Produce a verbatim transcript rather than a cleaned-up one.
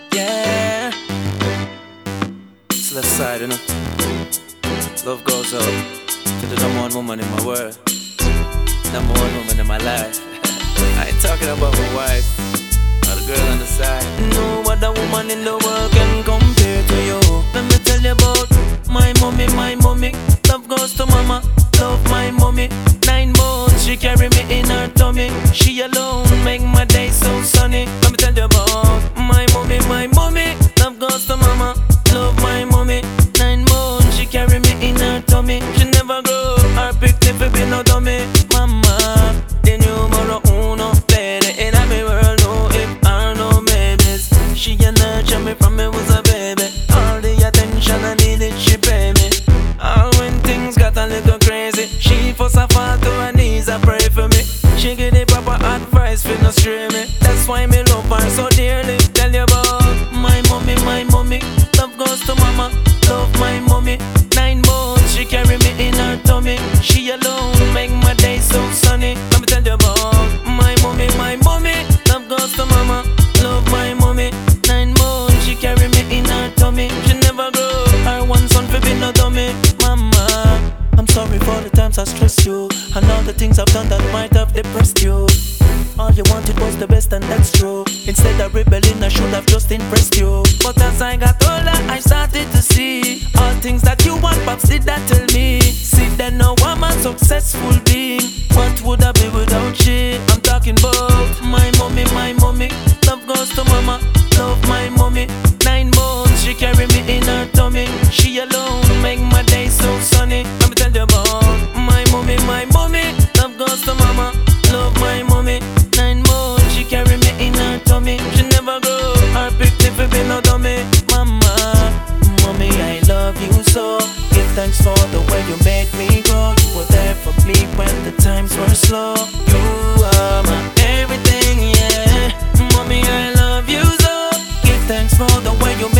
Yeah. It's left side, you know. Love goes out to the number one woman in my world, number one woman in my life. I ain't talking about my wife or the girl on the side. No other woman in the world can compare to you. Let me tell you about my mommy, my mommy. Love goes to mama, love my mommy. Nine months she carry me in her tummy. She alone make my day so sunny. Let me tell you about my mommy, my mommy. Love goes to mama, love my mommy. Nine months she carry me in her tummy. She never grow her picnic for be no dummy. Mama, the numero uno lady in my world. No if or no maybes. She a nurture me from me was a baby. All the attention I needed she pay me. All when things got a little crazy, she fuss a fall to her knees and pray for me. She give the proper advice for no stray me. That's why me love her so dearly. Tell you about my mommy, my mommy. Love goes to mama, love my mommy. Nine months she carry me in her tummy. She alone make my day so sunny. Let me tell you about my mommy, my mommy. Love goes to mama, love my mommy. Nine months she carry me in her tummy. She never grow her one son for be no dummy. Mama, I'm sorry for the times I stressed you and all the things I've done that might have depressed you. All you wanted was the best and that's true. Instead of rebelling I should have just impressed you. But as I got older I started to see all things that you want, pops did that tell me. See that no woman successful being. What would I be without she? I'm talking about my mommy, my mommy. Love goes to mama, love my mommy. Nine months she carry me in her tummy. She alone make my day so sunny. Let me tell you about my mommy, my mommy. Love goes to mama, love my mommy. Nine months she carry me in her tummy. She never grow her picnic for be no dummy. Mama, mommy I love you so. Give thanks for the way you made me grow. You were there for me when the times were slow. You are my everything, yeah. Mommy I love you so. Give thanks for the way you made